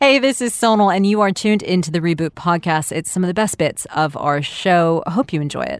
Hey, this is Sonal, and you are tuned into the Reboot Podcast. It's some of the best bits of our show. I hope you enjoy it.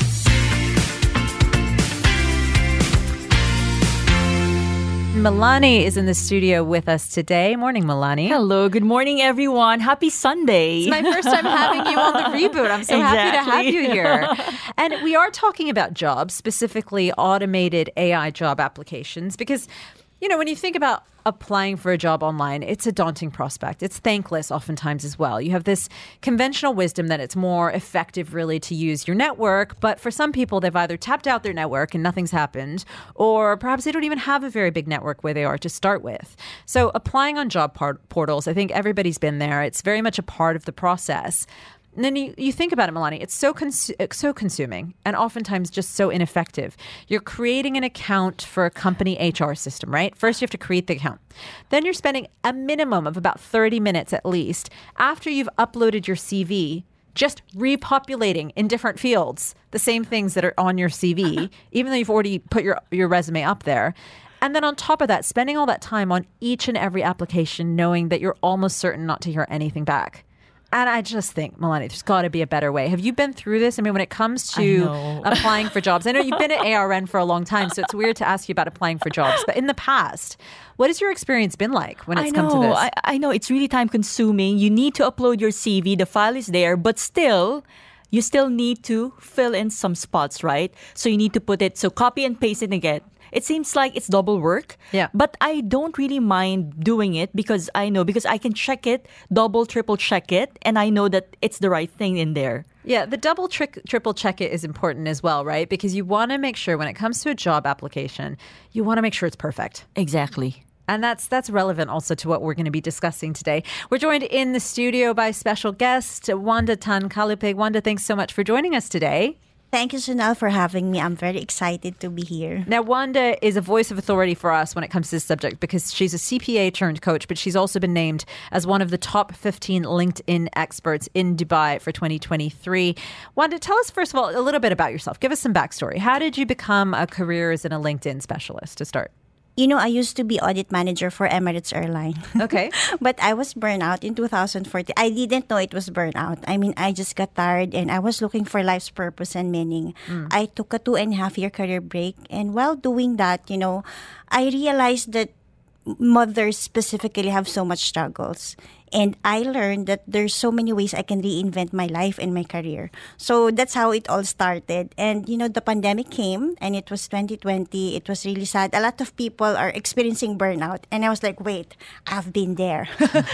Milani is in the studio with us today. Morning, Milani. Hello, good morning, everyone. Happy Sunday. It's my first time having you on the Reboot. I'm so happy to have you here. And we are talking about jobs, specifically automated AI job applications, because, you know, when you think about applying for a job online, it's a daunting prospect. It's thankless oftentimes as well. You have this conventional wisdom that it's more effective really to use your network, but for some people, they've either tapped out their network and nothing's happened, or perhaps they don't even have a very big network where they are to start with. So applying on job portals, I think everybody's been there. It's very much a part of the process. And then you think about it, Milani, it's so consuming and oftentimes just so ineffective. You're creating an account for a company HR system, right? First, you have to create the account. Then you're spending a minimum of about 30 minutes at least after you've uploaded your CV, just repopulating in different fields the same things that are on your CV, even though you've already put your resume up there. And then on top of that, spending all that time on each and every application, knowing that you're almost certain not to hear anything back. And I just think, Milani, there's got to be a better way. Have you been through this? I mean, when it comes to applying for jobs, I know you've been at ARN for a long time, so it's weird to ask you about applying for jobs. But in the past, what has your experience been like when it's come to this? I know it's really time consuming. You need to upload your CV. The file is there, but still, you still need to fill in some spots, right? So you need to put it, so copy and paste it again. It seems like it's double work. Yeah. But I don't really mind doing it because I can check it, double, triple check it, and I know that it's the right thing in there. Yeah, the double, triple check it is important as well, right? Because you want to make sure when it comes to a job application, you want to make sure it's perfect. Exactly. And that's relevant also to what we're going to be discussing today. We're joined in the studio by special guest, Wanda Tan Kalupig. Wanda, thanks so much for joining us today. Thank you, Sonal, for having me. I'm very excited to be here. Now, Wanda is a voice of authority for us when it comes to this subject because she's a CPA turned coach, but she's also been named as one of the top 15 LinkedIn experts in Dubai for 2023. Wanda, tell us, first of all, a little bit about yourself. Give us some backstory. How did you become a career as a LinkedIn specialist to start? You know, I used to be audit manager for Emirates Airline. Okay. But I was burned out in 2014. I didn't know it was burnout. I mean, I just got tired and I was looking for life's purpose and meaning. I took a 2.5-year career break. And while doing that, you know, I realized that mothers specifically have so much struggles. And I learned that there's so many ways I can reinvent my life and my career. So that's how it all started. And, you know, the pandemic came and it was 2020. It was really sad. A lot of people are experiencing burnout. And I was like, wait, I've been there.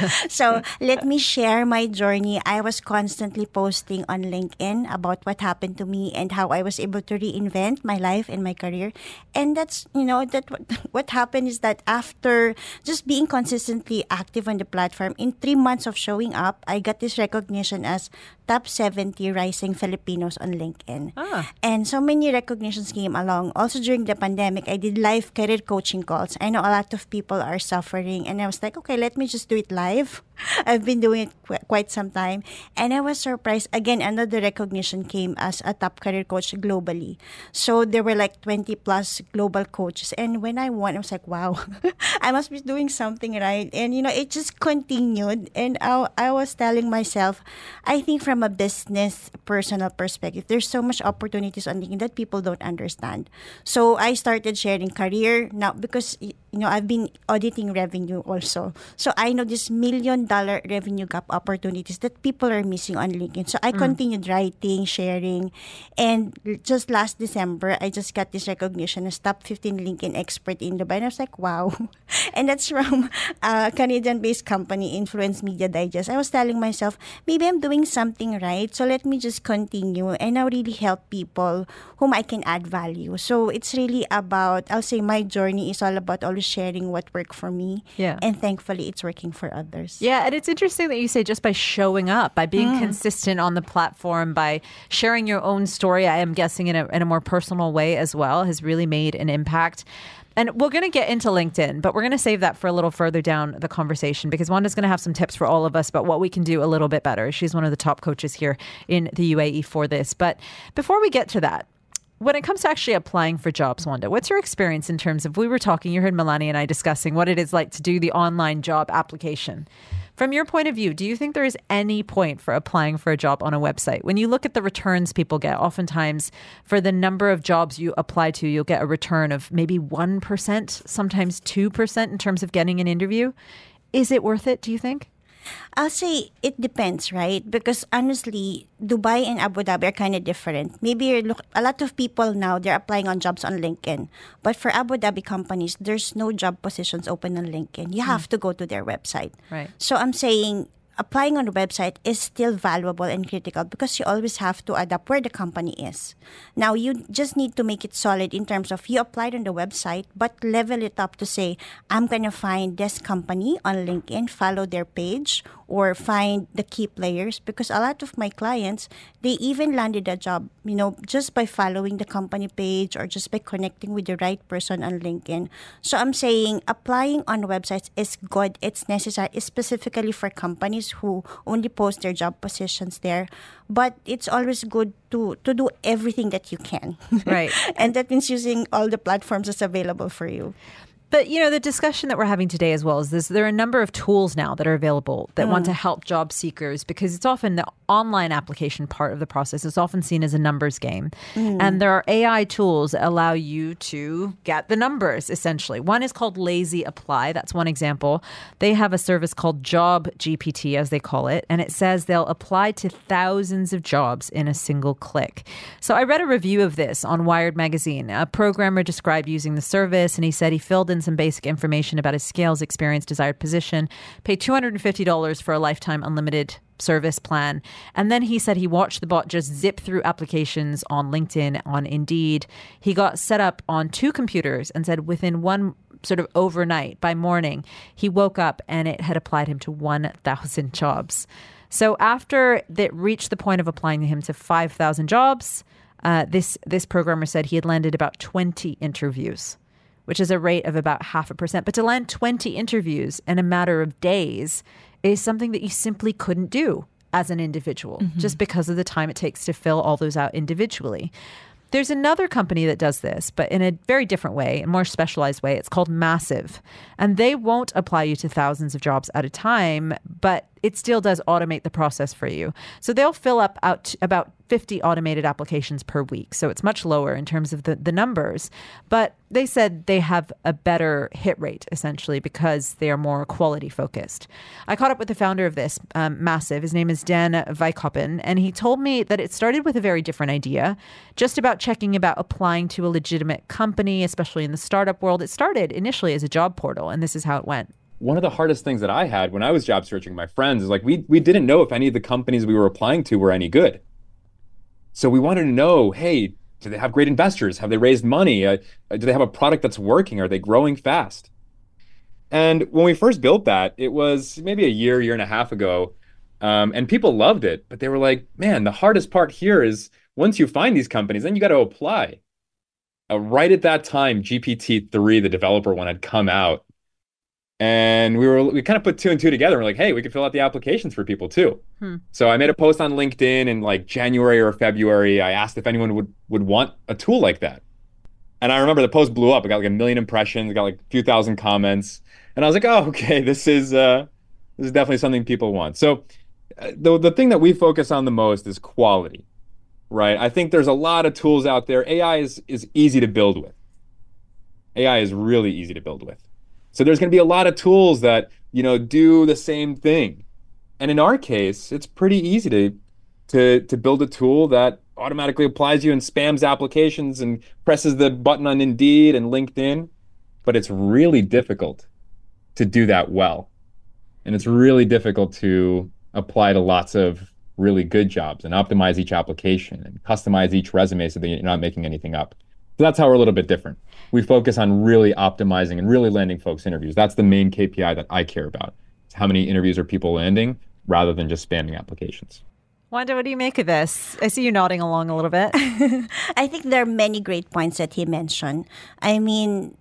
So let me share my journey. I was constantly posting on LinkedIn about what happened to me and how I was able to reinvent my life and my career. And that's, you know, that what happened is that after just being consistently active on the platform, in 3 months of showing up, I got this recognition as top 70 rising Filipinos on LinkedIn. And so many recognitions came along. Also during the pandemic, I did live career coaching calls. I know a lot of people are suffering and I was like, okay, let me just do it live. I've been doing it quite some time. And I was surprised. Again, another recognition came as a top career coach globally. So there were like 20 plus global coaches. And when I won, I was like, wow, I must be doing something right. And, you know, it just continued. And I was telling myself, I think from a business personal perspective, there's so much opportunities on LinkedIn that people don't understand. So I started sharing career now because, you know, I've been auditing revenue also. So I know this $1 million revenue gap opportunities that people are missing on LinkedIn. So I continued writing, sharing. And just last December, I just got this recognition as top 15 LinkedIn expert in Dubai. And I was like, wow. And that's from a Canadian-based company, Influence Media Digest. I was telling myself, maybe I'm doing something right. So let me just continue and now really help people whom I can add value. So it's really about, I'll say my journey is all about always sharing what worked for me. Yeah. And thankfully, it's working for others. Yeah, and it's interesting that you say just by showing up, by being consistent on the platform, by sharing your own story, I am guessing in a more personal way as well, has really made an impact. And we're going to get into LinkedIn, but we're going to save that for a little further down the conversation because Wanda's going to have some tips for all of us about what we can do a little bit better. She's one of the top coaches here in the UAE for this. But before we get to that, when it comes to actually applying for jobs, Wanda, what's your experience in terms of, we were talking, you heard Milani and I discussing what it is like to do the online job application. From your point of view, do you think there is any point for applying for a job on a website? When you look at the returns people get, oftentimes for the number of jobs you apply to, you'll get a return of maybe 1%, sometimes 2% in terms of getting an interview. Is it worth it, do you think? I'll say it depends, right? Because honestly, Dubai and Abu Dhabi are kind of different. Maybe a lot of people now, they're applying on jobs on LinkedIn. But for Abu Dhabi companies, there's no job positions open on LinkedIn. You have to go to their website. Right. So I'm saying applying on the website is still valuable and critical because you always have to adapt where the company is. Now, you just need to make it solid in terms of you applied on the website, but level it up to say, I'm going to find this company on LinkedIn, follow their page, or find the key players, because a lot of my clients, they even landed a job, just by following the company page or just by connecting with the right person on LinkedIn. So I'm saying applying on websites is good. It's necessary, specifically for companies who only post their job positions there. But it's always good to do everything that you can. Right. And that means using all the platforms that's available for you. But, the discussion that we're having today as well is this. There are a number of tools now that are available that want to help job seekers, because it's often the online application part of the process is often seen as a numbers game. And there are AI tools that allow you to get the numbers, essentially. One is called Lazy Apply. That's one example. They have a service called Job GPT, as they call it. And it says they'll apply to thousands of jobs in a single click. So I read a review of this on Wired Magazine. A programmer described using the service, and he said he filled in some basic information about his skills, experience, desired position, paid $250 for a lifetime unlimited service plan. And then he said he watched the bot just zip through applications on LinkedIn, on Indeed. He got set up on 2 computers and said within one sort of overnight, by morning, he woke up and it had applied him to 1,000 jobs. So after that reached the point of applying him to 5,000 jobs, this programmer said he had landed about 20 interviews, which is a rate of about 0.5%. But to land 20 interviews in a matter of days is something that you simply couldn't do as an individual, just because of the time it takes to fill all those out individually. There's another company that does this, but in a very different way, a more specialized way. It's called Massive. And they won't apply you to thousands of jobs at a time, but it still does automate the process for you. So they'll fill up out about 50 automated applications per week. So it's much lower in terms of the numbers. But they said they have a better hit rate, essentially, because they are more quality focused. I caught up with the founder of this, Massive. His name is Dan Vijkoppen, and he told me that it started with a very different idea, just about checking about applying to a legitimate company, especially in the startup world. It started initially as a job portal, and this is how it went. One of the hardest things that I had when I was job searching my friends is we didn't know if any of the companies we were applying to were any good. So we wanted to know, hey, do they have great investors? Have they raised money? Do they have a product that's working? Are they growing fast? And when we first built that, it was maybe a year and a half ago, and people loved it. But they were like, man, the hardest part here is once you find these companies, then you got to apply. Right at that time, GPT-3, the developer one, had come out. And we kind of put 2 and 2 together. We're like, hey, we could fill out the applications for people too. So I made a post on LinkedIn in January or February. I asked if anyone would want a tool like that. And I remember the post blew up. It got 1 million impressions. It got a few thousand comments. And I was like, oh, okay, this is definitely something people want. So the thing that we focus on the most is quality, right? I think there's a lot of tools out there. AI is easy to build with. AI is really easy to build with. So there's going to be a lot of tools that, do the same thing. And in our case, it's pretty easy to build a tool that automatically applies you and spams applications and presses the button on Indeed and LinkedIn. But it's really difficult to do that well. And it's really difficult to apply to lots of really good jobs and optimize each application and customize each resume so that you're not making anything up. So that's how we're a little bit different. We focus on really optimizing and really landing folks interviews. That's the main KPI that I care about. It's how many interviews are people landing rather than just spamming applications. Wanda, what do you make of this? I see you nodding along a little bit. I think there are many great points that he mentioned. I mean,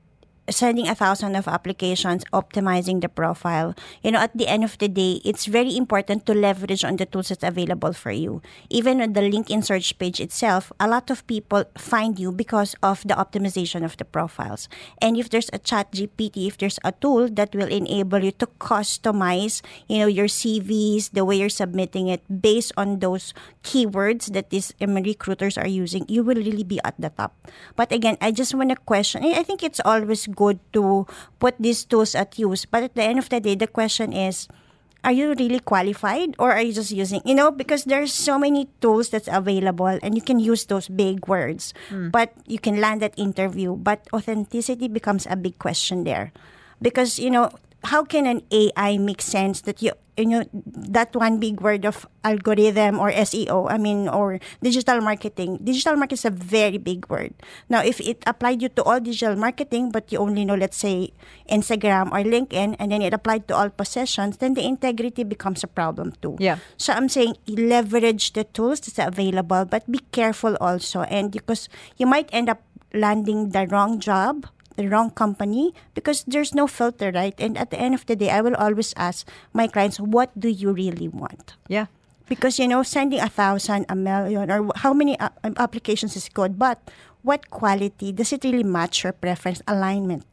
sending 1,000 of applications, optimizing the profile. At the end of the day, it's very important to leverage on the tools that's available for you. Even on the LinkedIn search page itself, a lot of people find you because of the optimization of the profiles. And if there's a ChatGPT, if there's a tool that will enable you to customize, your CVs, the way you're submitting it based on those keywords that these recruiters are using, you will really be at the top. But again, I just want to question. I think it's always good to put these tools at use. But at the end of the day, the question is, are you really qualified or are you just using, because there's so many tools that's available and you can use those big words, but you can land that interview. But authenticity becomes a big question there because, how can an AI make sense that that one big word of algorithm or SEO, or digital marketing. Digital marketing is a very big word. Now, if it applied you to all digital marketing, but you only know, let's say, Instagram or LinkedIn, and then it applied to all possessions, then the integrity becomes a problem too. Yeah. So I'm saying leverage the tools that's available, but be careful also. And because you might end up landing the wrong job, the wrong company, because there's no filter, right? And at the end of the day, I will always ask my clients, what do you really want? Yeah. Because, sending 1,000, 1,000,000, or how many applications is good, but what quality? Does it really match your preference? Alignment,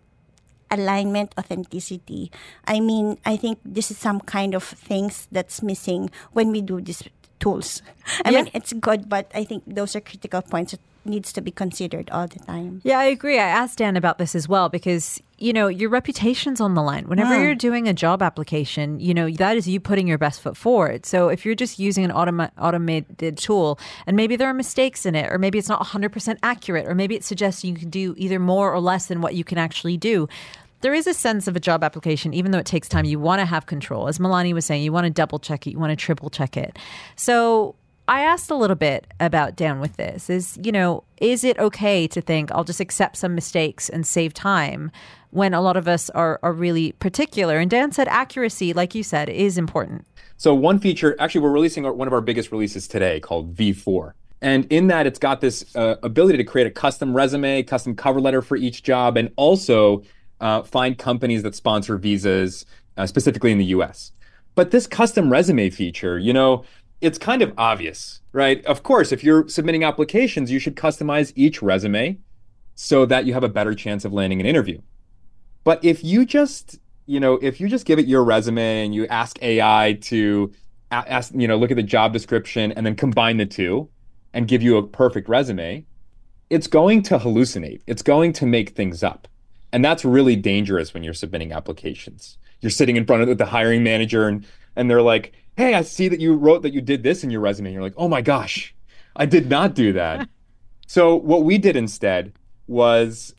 authenticity. I think this is some kind of things that's missing when we do these tools. I mean, it's good, but I think those are critical points that needs to be considered all the time. Yeah, I agree. I asked Dan about this as well because, your reputation's on the line. Whenever you're doing a job application, that is you putting your best foot forward. So if you're just using an automated tool and maybe there are mistakes in it, or maybe it's not 100% accurate, or maybe it suggests you can do either more or less than what you can actually do, there is a sense of a job application, even though it takes time, you want to have control. As Melanie was saying, you want to double check it, you want to triple check it. So I asked a little bit about Dan with this. Is it okay to think I'll just accept some mistakes and save time when a lot of us are really particular? And Dan said accuracy, like you said, is important. So one feature, actually, we're releasing one of our biggest releases today called V4. And in that, it's got this ability to create a custom resume, custom cover letter for each job, and also find companies that sponsor visas, specifically in the US. But this custom resume feature, it's kind of obvious, right? Of course, if you're submitting applications, you should customize each resume so that you have a better chance of landing an interview. But if you just give it your resume and you ask AI to look at the job description and then combine the two and give you a perfect resume, it's going to hallucinate. It's going to make things up. And that's really dangerous when you're submitting applications. You're sitting in front of the hiring manager and they're like, hey, I see that you wrote that you did this in your resume. And you're like, oh my gosh, I did not do that. So what we did instead was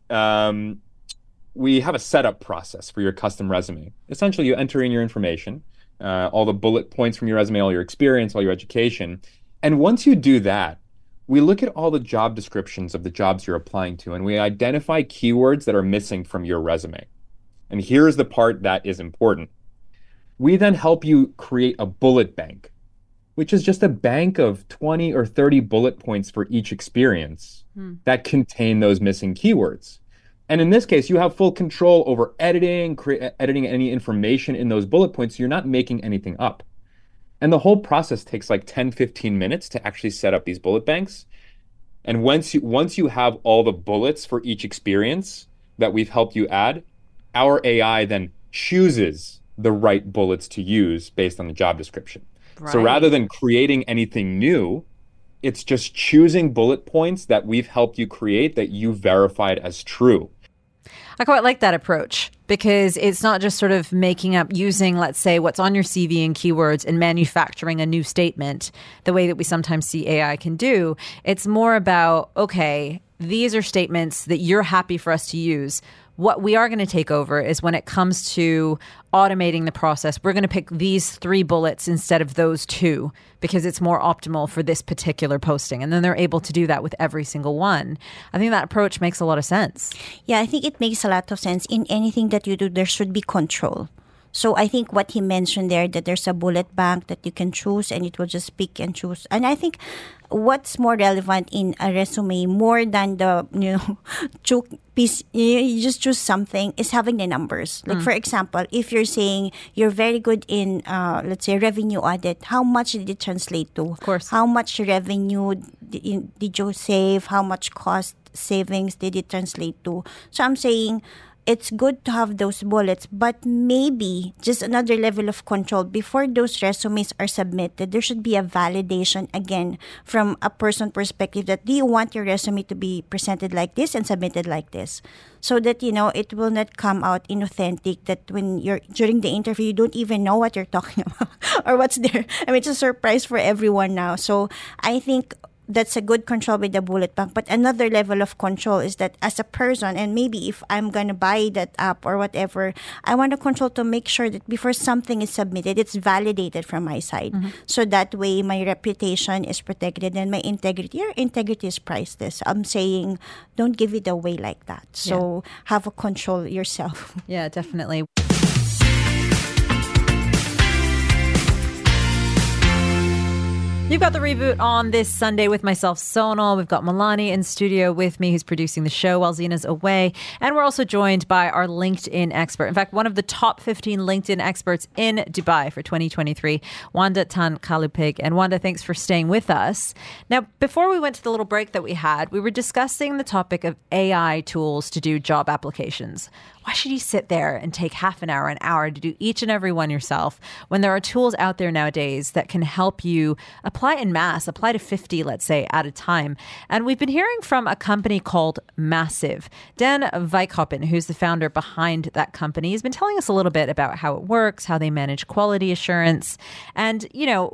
we have a setup process for your custom resume. Essentially, you enter in your information, all the bullet points from your resume, all your experience, all your education. And once you do that, we look at all the job descriptions of the jobs you're applying to, and we identify keywords that are missing from your resume. And here's the part that is important. We then help you create a bullet bank, which is just a bank of 20 or 30 bullet points for each experience that contain those missing keywords. And in this case, you have full control over editing any information in those bullet points. So you're not making anything up. And the whole process takes like 10, 15 minutes to actually set up these bullet banks. And once you have all the bullets for each experience that we've helped you add, our AI then chooses the right bullets to use based on the job description. Right. So rather than creating anything new, it's just choosing bullet points that we've helped you create that you verified as true. I quite like that approach because it's not just sort of making up, using, let's say, what's on your CV and keywords and manufacturing a new statement the way that we sometimes see AI can do. It's more about, okay, these are statements that you're happy for us to use. What we are going to take over is when it comes to automating the process, we're going to pick these 3 bullets instead of those 2 because it's more optimal for this particular posting. And then they're able to do that with every single one. I think that approach makes a lot of sense. Yeah, I think it makes a lot of sense. In anything that you do, there should be control. So I think what he mentioned there, that there's a bullet bank that you can choose and it will just pick and choose. And I think what's more relevant in a resume more than the piece, you just choose something, is having the numbers. Like for example, if you're saying you're very good in let's say revenue audit, how much did it translate to? Of course. How much revenue did you save? How much cost savings did it translate to? So I'm saying it's good to have those bullets, but maybe just another level of control. Before those resumes are submitted, there should be a validation again from a person perspective that, do you want your resume to be presented like this and submitted like this? So that, it will not come out inauthentic, that when you're during the interview, you don't even know what you're talking about or what's there. I mean, it's a surprise for everyone now. So I think that's a good control with the bullet bank. But another level of control is that as a person, and maybe if I'm going to buy that app or whatever, I want to control to make sure that before something is submitted, it's validated from my side. So that way my reputation is protected and my integrity. Your integrity is priceless. I'm saying don't give it away like that. So have a control yourself. Yeah, definitely. You've got the reboot on this Sunday with myself, Sonal. We've got Milani in studio with me, who's producing the show while Zina's away. And we're also joined by our LinkedIn expert. In fact, one of the top 15 LinkedIn experts in Dubai for 2023, Wanda Tan Kalupig. And Wanda, thanks for staying with us. Now, before we went to the little break that we had, we were discussing the topic of AI tools to do job applications. Why should you sit there and take half an hour to do each and every one yourself when there are tools out there nowadays that can help you apply en masse, apply to 50, let's say, at a time? And we've been hearing from a company called Massive. Dan Wijkhoppen, who's the founder behind that company, has been telling us a little bit about how it works, how they manage quality assurance. And,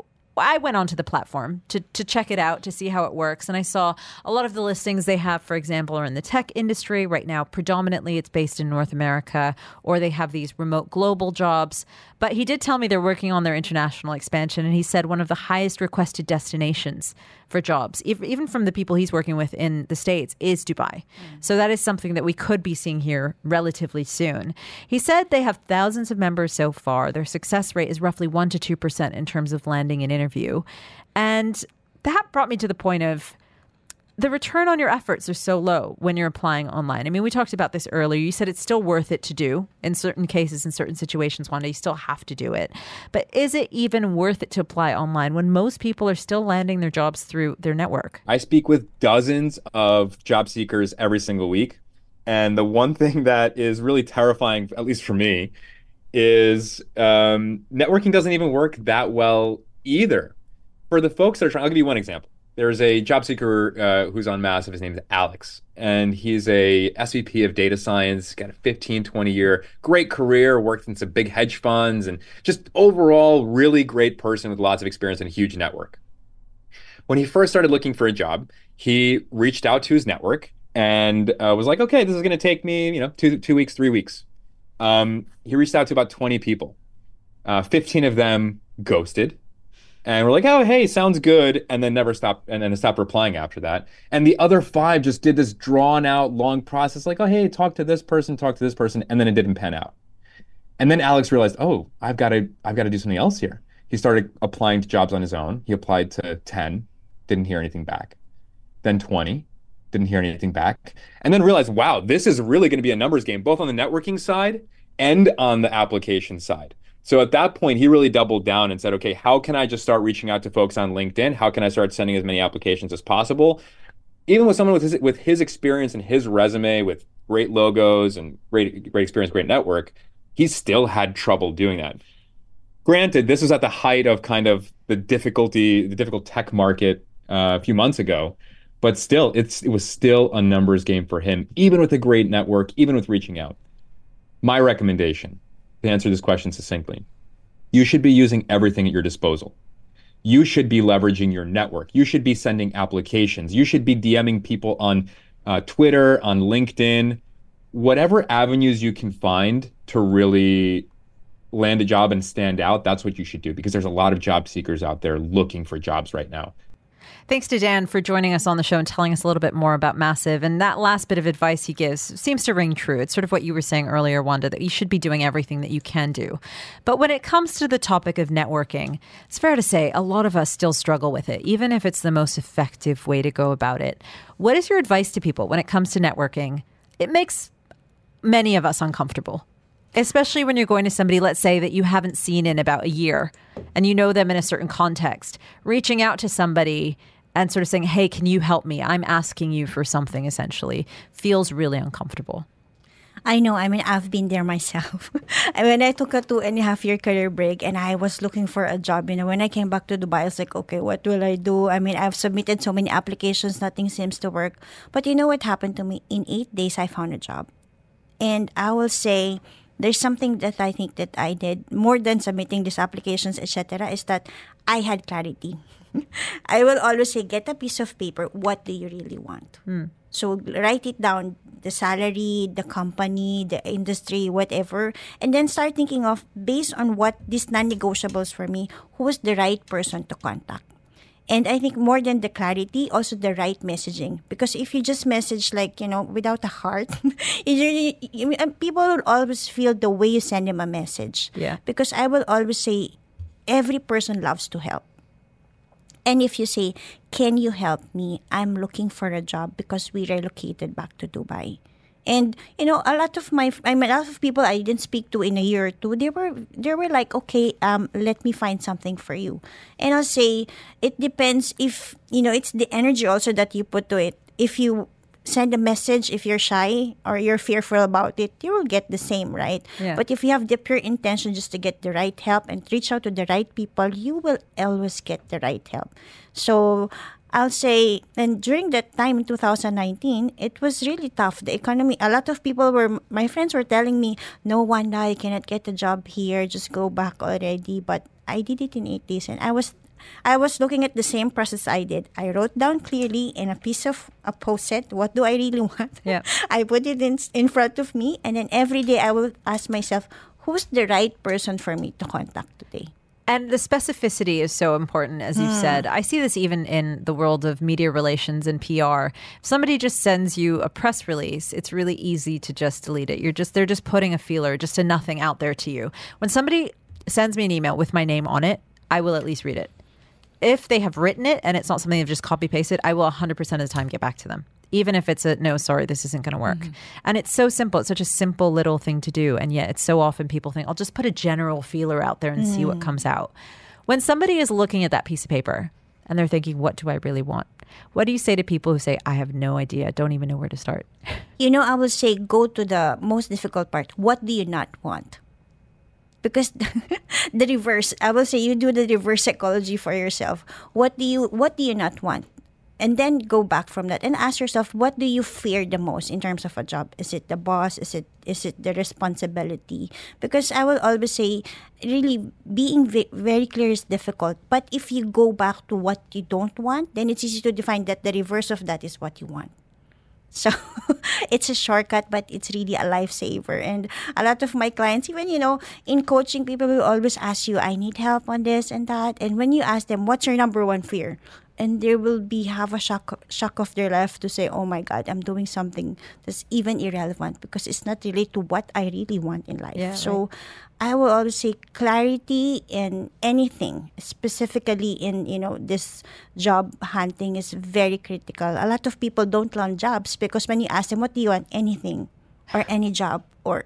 I went onto the platform to check it out, to see how it works. And I saw a lot of the listings they have, for example, are in the tech industry. Right now, predominantly it's based in North America, or they have these remote global jobs. But he did tell me they're working on their international expansion. And he said one of the highest requested destinations for jobs, even from the people he's working with in the States, is Dubai. So that is something that we could be seeing here relatively soon. He said they have thousands of members so far. Their success rate is roughly 1% to 2% in terms of landing an interview. And that brought me to the point of the return on your efforts are so low when you're applying online. I mean, we talked about this earlier. You said it's still worth it to do in certain cases, in certain situations, Wanda, you still have to do it. But is it even worth it to apply online when most people are still landing their jobs through their network? I speak with dozens of job seekers every single week. And the one thing that is really terrifying, at least for me, is networking doesn't even work that well either. For the folks that are trying, I'll give you one example. There's a job seeker who's on Massive. His name is Alex, and he's a SVP of data science, got a 15, 20-year great career, worked in some big hedge funds, and just overall really great person with lots of experience and a huge network. When he first started looking for a job, he reached out to his network and was like, okay, this is going to take me, 2 weeks, 3 weeks. He reached out to about 20 people. 15 of them ghosted. And we're like, oh, hey, sounds good. And then never stopped, and then stopped replying after that. And the other 5 just did this drawn out long process, like, oh, hey, talk to this person. And then it didn't pan out. And then Alex realized, oh, I've got to do something else here. He started applying to jobs on his own. He applied to 10, didn't hear anything back. Then 20, didn't hear anything back. And then realized, wow, this is really going to be a numbers game, both on the networking side and on the application side. So at that point, he really doubled down and said, okay, how can I just start reaching out to folks on LinkedIn? How can I start sending as many applications as possible? Even with someone with his experience and his resume, with great logos and great experience, great network, he still had trouble doing that. Granted, this was at the height of kind of the difficult tech market a few months ago, but still, it was still a numbers game for him, even with a great network, even with reaching out. My recommendation, to answer this question succinctly, you should be using everything at your disposal. You should be leveraging your network. You should be sending applications. You should be DMing people on Twitter, on LinkedIn, whatever avenues you can find to really land a job and stand out. That's what you should do, because there's a lot of job seekers out there looking for jobs right now. Thanks to Dan for joining us on the show and telling us a little bit more about Massive. And that last bit of advice he gives seems to ring true. It's sort of what you were saying earlier, Wanda, that you should be doing everything that you can do. But when it comes to the topic of networking, it's fair to say a lot of us still struggle with it, even if it's the most effective way to go about it. What is your advice to people when it comes to networking? It makes many of us uncomfortable, especially when you're going to somebody, let's say, that you haven't seen in about a year and you know them in a certain context. Reaching out to somebody and sort of saying, hey, can you help me? I'm asking you for something, essentially, feels really uncomfortable. I know. I mean, I've been there myself. And when I took a 2.5-year career break and I was looking for a job, when I came back to Dubai, I was like, okay, what will I do? I mean, I've submitted so many applications, nothing seems to work. But you know what happened to me? In 8 days, I found a job. And I will say, there's something that I think that I did more than submitting these applications, etc., is that I had clarity. I will always say, get a piece of paper. What do you really want? So write it down, the salary, the company, the industry, whatever. And then start thinking of, based on what these non-negotiables for me, who is the right person to contact. And I think more than the clarity, also the right messaging. Because if you just message without a heart, people will always feel the way you send them a message. Yeah. Because I will always say, every person loves to help. And if you say, can you help me? I'm looking for a job because we relocated back to Dubai. And, a lot of people I didn't speak to in a year or two, they were like, okay, let me find something for you. And I'll say, it depends if, it's the energy also that you put to it. If you send a message, if you're shy or you're fearful about it, you will get the same, right? Yeah. But if you have the pure intention just to get the right help and reach out to the right people, you will always get the right help. So I'll say, and during that time in 2019, it was really tough. The economy, a lot of my friends were telling me, no, Wanda, you cannot get a job here, just go back already. But I did it in 8 days, and I was looking at the same process I did. I wrote down clearly in a piece of a post-it, what do I really want? Yeah. I put it in front of me, and then every day I will ask myself, who's the right person for me to contact today? And the specificity is so important, as you've said. I see this even in the world of media relations and PR. If somebody just sends you a press release, it's really easy to just delete it. They're just putting a feeler, just a nothing out there to you. When somebody sends me an email with my name on it, I will at least read it. If they have written it and it's not something they've just copy pasted, I will 100% of the time get back to them. Even if it's no, sorry, this isn't going to work. And it's so simple. It's such a simple little thing to do. And yet it's so often people think, I'll just put a general feeler out there and see what comes out. When somebody is looking at that piece of paper and they're thinking, what do I really want? What do you say to people who say, I have no idea, don't even know where to start? I will say, go to the most difficult part. What do you not want? Because the reverse, I will say, you do the reverse psychology for yourself. What do you not want? And then go back from that and ask yourself, what do you fear the most in terms of a job? Is it the boss? Is it the responsibility? Because I will always say, really being very clear is difficult. But if you go back to what you don't want, then it's easy to define that the reverse of that is what you want. So it's a shortcut, but it's really a lifesaver. And a lot of my clients, even, in coaching, people will always ask you, I need help on this and that. And when you ask them, what's your number one fear? And there will have a shock of their life to say, oh my God, I'm doing something that's even irrelevant because it's not related to what I really want in life. Yeah, so right. I will always say clarity in anything, specifically in, this job hunting is very critical. A lot of people don't land jobs because when you ask them, what do you want? Anything or any job or...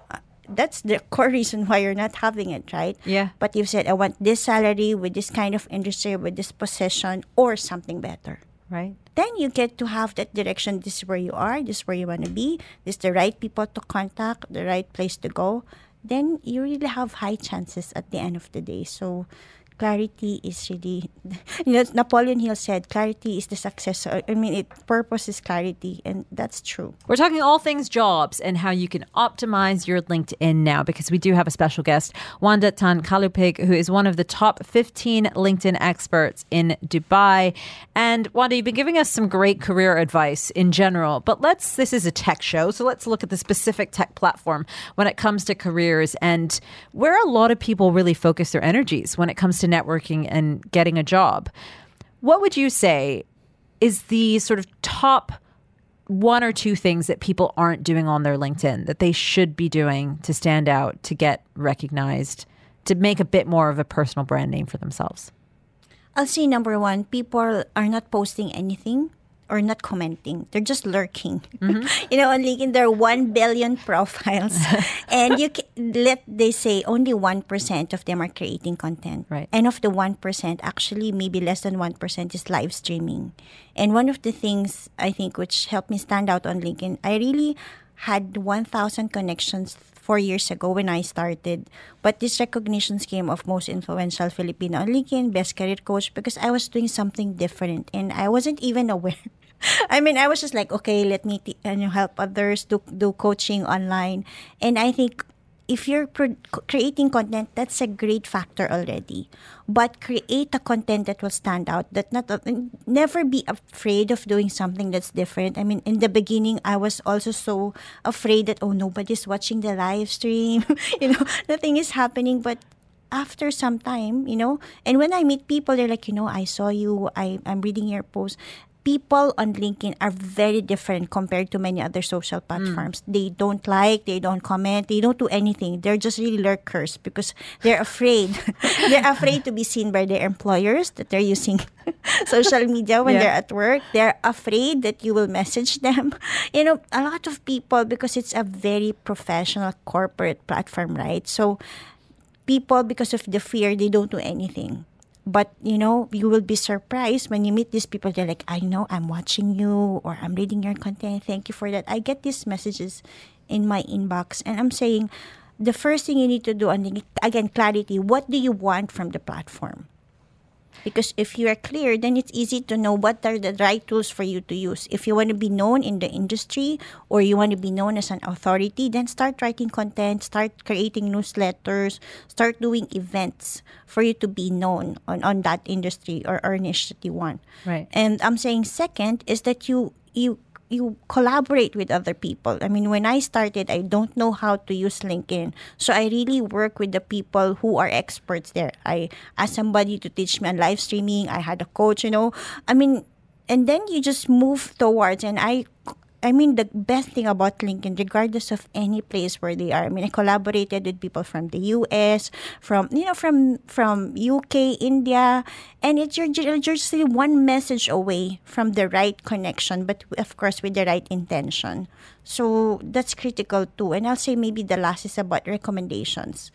that's the core reason why you're not having it, right? Yeah. But you've said, I want this salary with this kind of industry, with this position, or something better. Right. Then you get to have that direction. This is where you are. This is where you want to be. This is the right people to contact, the right place to go. Then you really have high chances at the end of the day. So clarity is really, Napoleon Hill said, clarity is the success. Purpose is clarity, and that's true. We're talking all things jobs and how you can optimize your LinkedIn now, because we do have a special guest, Wanda Tan Kalupig, who is one of the top 15 LinkedIn experts in Dubai. And Wanda, you've been giving us some great career advice in general, but this is a tech show, so let's look at the specific tech platform when it comes to careers and where a lot of people really focus their energies when it comes to networking and getting a job. What would you say is the sort of top one or two things that people aren't doing on their LinkedIn that they should be doing to stand out, to get recognized, to make a bit more of a personal brand name for themselves? I'll say number one, people are not posting anything or not commenting. They're just lurking. You know, on LinkedIn, there are 1 billion profiles. And they say only 1% of them are creating content. Right. And of the 1%, actually maybe less than 1% is live streaming. And one of the things I think which helped me stand out on LinkedIn, I really had 1,000 connections 4 years ago when I started. But this recognition came of most influential Filipino on LinkedIn, best career coach, because I was doing something different and I wasn't even aware. I mean, I was just like, okay, let me help others, do coaching online. And I think if you're creating content, that's a great factor already. But create a content that will stand out. Never be afraid of doing something that's different. I mean, in the beginning, I was also so afraid that, oh, nobody's watching the live stream. Nothing is happening. But after some time, and when I meet people, they're like, I saw you, I'm reading your post. People on LinkedIn are very different compared to many other social platforms. They don't they don't comment, they don't do anything. They're just really lurkers because they're afraid. They're afraid to be seen by their employers that they're using social media when they're at work. They're afraid that you will message them. A lot of people, because it's a very professional corporate platform, right? So people, because of the fear, they don't do anything. But, you will be surprised when you meet these people. They're like, I know, I'm watching you or I'm reading your content. Thank you for that. I get these messages in my inbox. And I'm saying the first thing you need to do, and again, clarity. What do you want from the platform? Because if you are clear, then it's easy to know what are the right tools for you to use. If you want to be known in the industry or you want to be known as an authority, then start writing content, start creating newsletters, start doing events for you to be known on that industry or niche that you want. Right. And I'm saying second is that you collaborate with other people. I mean, when I started, I don't know how to use LinkedIn. So I really work with the people who are experts there. I asked somebody to teach me on live streaming. I had a coach, I mean, and then you just move towards, and I mean, the best thing about LinkedIn, regardless of any place where they are, I mean, I collaborated with people from the US, from UK, India, and you're just one message away from the right connection, but of course with the right intention. So that's critical too. And I'll say maybe the last is about recommendations.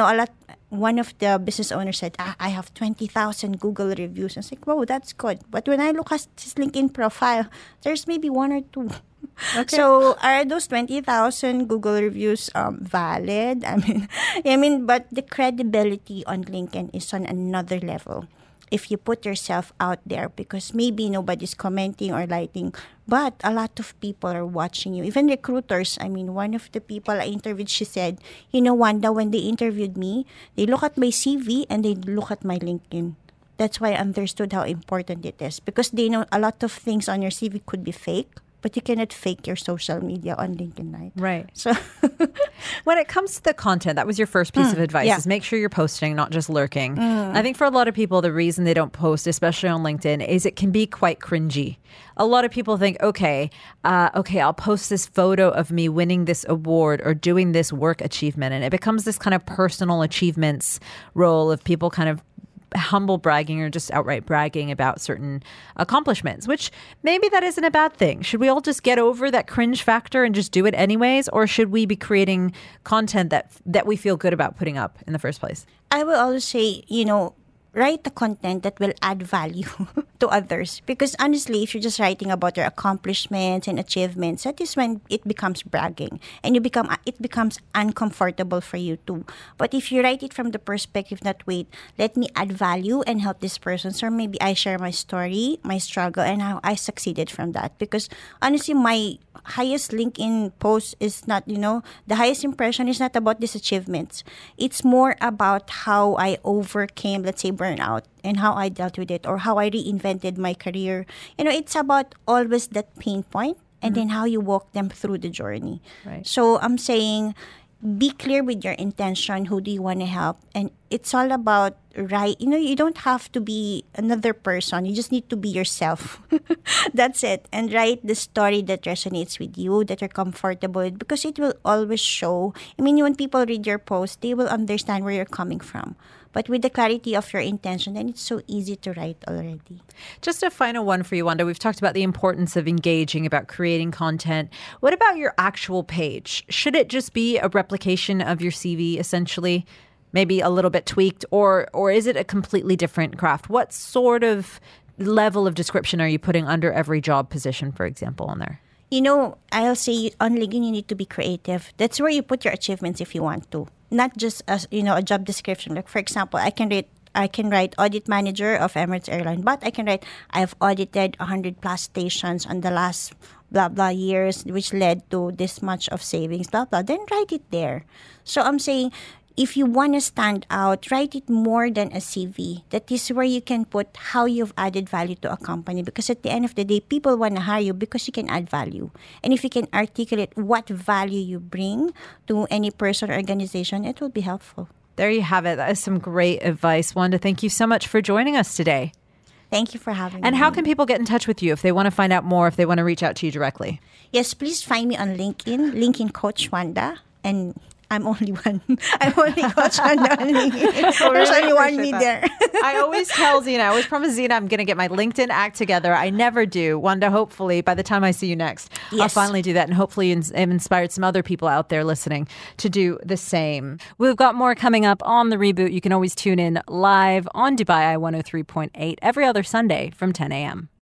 One of the business owners said, I have 20,000 Google reviews. I was like, whoa, that's good. But when I look at his LinkedIn profile, there's maybe one or two. Okay. So are those 20,000 Google reviews valid? I mean, but the credibility on LinkedIn is on another level. If you put yourself out there, because maybe nobody's commenting or liking, but a lot of people are watching you. Even recruiters. I mean, one of the people I interviewed, she said, Wanda, when they interviewed me, they look at my CV and they look at my LinkedIn. That's why I understood how important it is, because they know a lot of things on your CV could be fake. But you cannot fake your social media on LinkedIn, right? Right. So when it comes to the content, that was your first piece of advice, is make sure you're posting, not just lurking. I think for a lot of people, the reason they don't post, especially on LinkedIn, is it can be quite cringy. A lot of people think, okay, I'll post this photo of me winning this award or doing this work achievement. And it becomes this kind of personal achievements role of people kind of humble bragging or just outright bragging about certain accomplishments, which maybe that isn't a bad thing. Should we all just get over that cringe factor and just do it anyways? Or should we be creating content that we feel good about putting up in the first place? I will always say, write the content that will add value to others. Because honestly, if you're just writing about your accomplishments and achievements, that is when it becomes bragging and it becomes uncomfortable for you too. But if you write it from the perspective that, wait, let me add value and help this person. So maybe I share my story, my struggle, and how I succeeded from that. Because honestly, my highest LinkedIn post is not, the highest impression is not about these achievements. It's more about how I overcame, let's say, burnout and how I dealt with it or how I reinvented my career. It's about always that pain point and then how you walk them through the journey. Right. So I'm saying be clear with your intention. Who do you want to help? And it's all about you don't have to be another person. You just need to be yourself. That's it. And write the story that resonates with you, that you're comfortable with, because it will always show. I mean, when people read your post, they will understand where you're coming from. But with the clarity of your intention, then it's so easy to write already. Just a final one for you, Wanda. We've talked about the importance of engaging, about creating content. What about your actual page? Should it just be a replication of your CV, essentially? Maybe a little bit tweaked, or is it a completely different craft? What sort of level of description are you putting under every job position, for example, on there? I'll say on LinkedIn, you need to be creative. That's where you put your achievements if you want to. Not just as, a job description. Like, for example, I can write audit manager of Emirates Airline, but I can write, I've audited 100 plus stations on the last blah, blah years, which led to this much of savings, blah, blah. Then write it there. So I'm saying, if you want to stand out, write it more than a CV. That is where you can put how you've added value to a company. Because at the end of the day, people want to hire you because you can add value. And if you can articulate what value you bring to any person or organization, it will be helpful. There you have it. That is some great advice. Wanda, thank you so much for joining us today. Thank you for having me. And how can people get in touch with you if they want to find out more, if they want to reach out to you directly? Yes, please find me on LinkedIn Coach Wanda. And I'm only one. I'm only Coach Wanda on LinkedIn. There's only one me there. I always tell Zena, I always promise Zena I'm going to get my LinkedIn act together. I never do. Wanda, hopefully, by the time I see you next, I'll finally do that. And hopefully I've inspired some other people out there listening to do the same. We've got more coming up on The Reboot. You can always tune in live on Dubai Eye 103.8 every other Sunday from 10 a.m.